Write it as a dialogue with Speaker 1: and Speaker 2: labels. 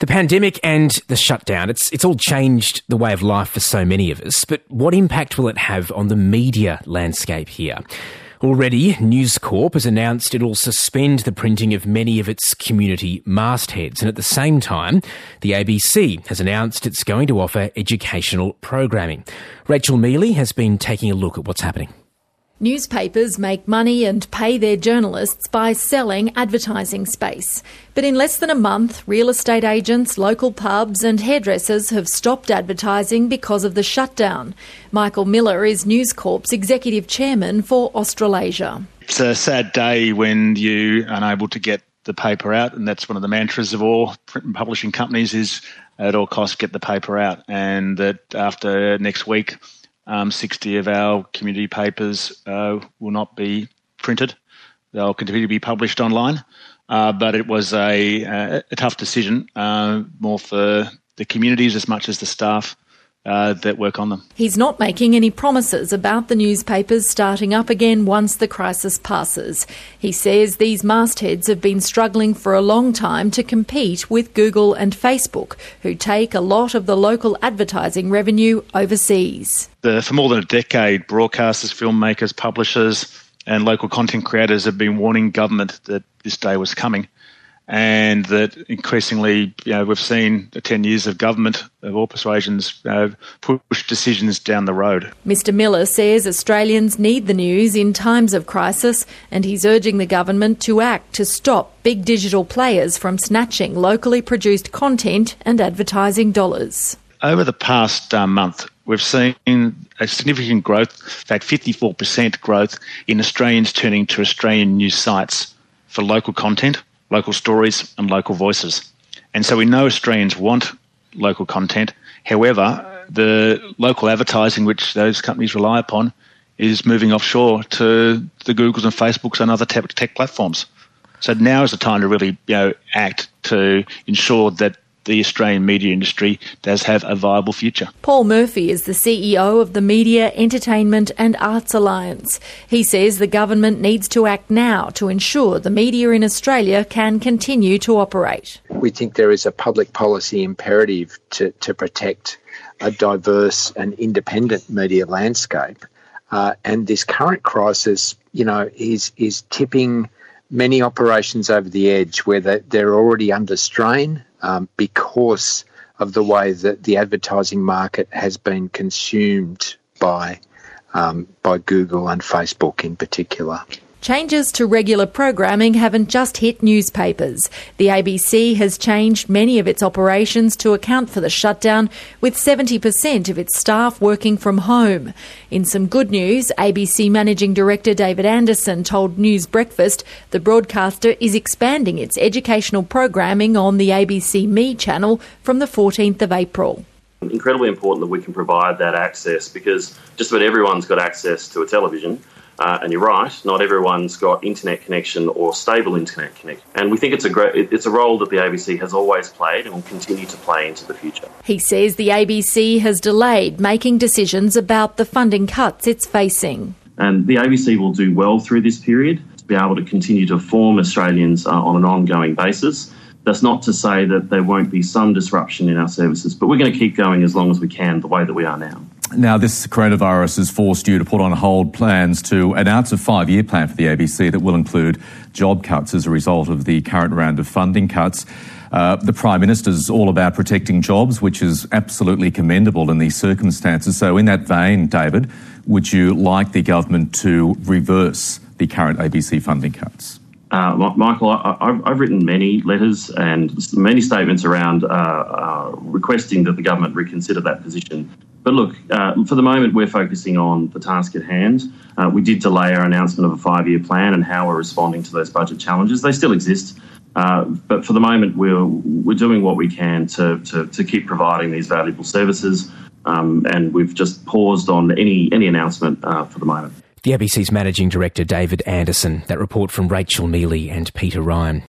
Speaker 1: The pandemic and the shutdown, it's all changed the way of life for so many of us, but what impact will it have on the media landscape here? Already, News Corp has announced it'll suspend the printing of many of its community mastheads, and at the same time, the ABC has announced it's going to offer educational programming. Rachel Mealy has been taking a look at what's happening.
Speaker 2: Newspapers make money and pay their journalists by selling advertising space. But in less than a month, real estate agents, local pubs and hairdressers have stopped advertising because of the shutdown. Michael Miller is News Corp's executive chairman for Australasia.
Speaker 3: It's a sad day when you are unable to get the paper out, and that's one of the mantras of all print and publishing companies is at all costs get the paper out, and that after next week 60 of our community papers will not be printed. They'll continue to be published online. But it was a tough decision, more for the communities as much as the staff that work on them.
Speaker 2: He's not making any promises about the newspapers starting up again once the crisis passes. He says these mastheads have been struggling for a long time to compete with Google and Facebook, who take a lot of the local advertising revenue overseas.
Speaker 3: For more than a decade, broadcasters, filmmakers, publishers and local content creators have been warning government that this day was coming, and that increasingly, we've seen 10 years of government of all persuasions push decisions down the road.
Speaker 2: Mr Miller says Australians need the news in times of crisis, and he's urging the government to act to stop big digital players from snatching locally produced content and advertising dollars.
Speaker 3: Over the past month, we've seen a significant growth, in fact 54% growth in Australians turning to Australian news sites for local content, local stories and local voices. And so we know Australians want local content. However, the local advertising which those companies rely upon is moving offshore to the Googles and Facebooks and other tech platforms. So now is the time to really act to ensure that the Australian media industry does have a viable future.
Speaker 2: Paul Murphy is the CEO of the Media, Entertainment and Arts Alliance. He says the government needs to act now to ensure the media in Australia can continue to operate.
Speaker 4: We think there is a public policy imperative to protect a diverse and independent media landscape. And this current crisis, is tipping many operations over the edge where they're already under strain because of the way that the advertising market has been consumed by Google and Facebook in particular.
Speaker 2: Changes to regular programming haven't just hit newspapers. The ABC has changed many of its operations to account for the shutdown, with 70% of its staff working from home. In some good news, ABC Managing Director David Anderson told News Breakfast the broadcaster is expanding its educational programming on the ABC Me channel from the 14th of April.
Speaker 5: Incredibly important that we can provide that access, because just about everyone's got access to a television. And you're right, not everyone's got internet connection or stable internet connection. And we think it's a role that the ABC has always played and will continue to play into the future.
Speaker 2: He says the ABC has delayed making decisions about the funding cuts it's facing.
Speaker 5: And the ABC will do well through this period to be able to continue to inform Australians on an ongoing basis. That's not to say that there won't be some disruption in our services, but we're going to keep going as long as we can, the way that we are now.
Speaker 6: Now, this coronavirus has forced you to put on hold plans to announce a 5-year plan for the ABC that will include job cuts as a result of the current round of funding cuts. The Prime Minister's all about protecting jobs, which is absolutely commendable in these circumstances. So in that vein, David, would you like the government to reverse the current ABC funding cuts?
Speaker 5: Michael, I've written many letters and many statements around requesting that the government reconsider that position. But look, for the moment, we're focusing on the task at hand. We did delay our announcement of a 5-year plan and how we're responding to those budget challenges. They still exist. But for the moment, we're doing what we can to keep providing these valuable services. And we've just paused on any announcement for the moment.
Speaker 1: The ABC's Managing Director David Anderson. That report from Rachel Mealy and Peter Ryan.